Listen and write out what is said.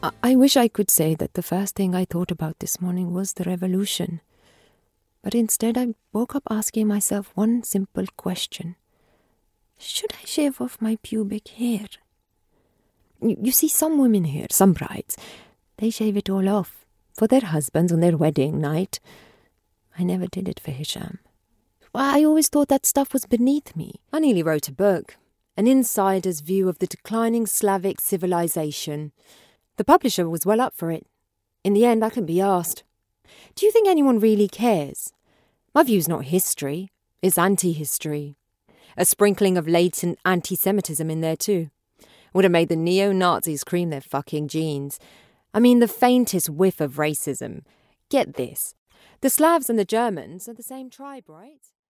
I wish I could say that the first thing I thought about this morning was the revolution. But instead I woke up asking myself one simple question. Should I shave off my pubic hair? You see, some women here, some brides, they shave it all off for their husbands on their wedding night. I never did it for Hisham. I always thought that stuff was beneath me. I nearly wrote a book, An Insider's View of the Declining Slavic Civilization. The publisher was well up for it. In the end, I couldn't be asked. Do you think anyone really cares? My view's not history, it's anti-history. A sprinkling of latent anti-Semitism in there too. Would have made the neo-Nazis cream their fucking jeans. I mean, the faintest whiff of racism. Get this. The Slavs and the Germans are the same tribe, right?